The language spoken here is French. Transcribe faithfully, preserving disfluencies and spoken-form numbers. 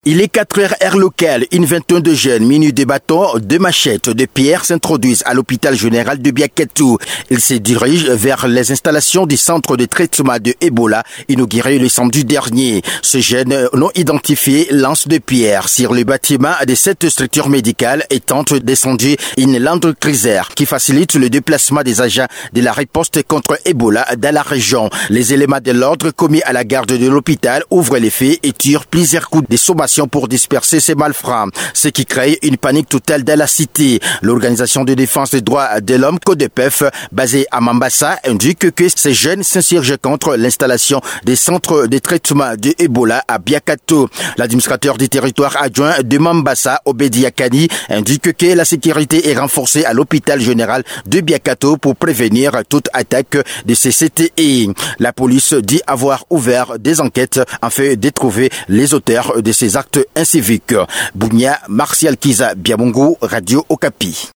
Il est quatre heures heure locale. Une vingtaine de jeunes munis de bâtons, de machettes, de pierres s'introduisent à l'hôpital général de Biakato. Ils se dirigent vers les installations du centre de traitement de Ebola inauguré le samedi dernier. Ces jeunes non identifiés lancent des pierres sur le bâtiment de cette structure médicale et tentent d'incendier une Land Cruiser qui facilite le déplacement des agents de la riposte contre Ebola dans la région. Les éléments de l'ordre commis à la garde de l'hôpital ouvrent les faits et tirent plusieurs coups de sommation pour disperser ces malfrats, ce qui crée une panique totale dans la cité. L'organisation de défense des droits de l'homme CODEPEF, basée à Mambasa, indique que ces jeunes s'insurgent contre l'installation des centres de traitement de Ebola à Biakato. L'administrateur du territoire adjoint de Mambasa, Obedi Akani, indique que la sécurité est renforcée à l'hôpital général de Biakato pour prévenir toute attaque de ces C T I. La police dit avoir ouvert des enquêtes afin de trouver les auteurs de ces actes inciviques. Bounia, Martial Kiza, Biamungu, Radio Okapi.